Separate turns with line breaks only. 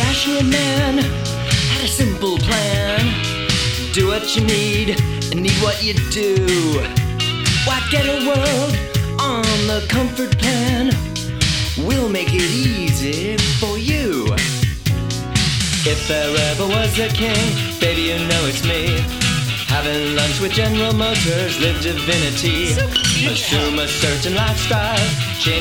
Passionate man had a simple plan. Do what you need and need what you do. Why get a world on the comfort plan? We'll make it easy for you. If there ever was a king, baby, you know it's me. Having lunch with General Motors, live divinity. Assume a certain lifestyle, change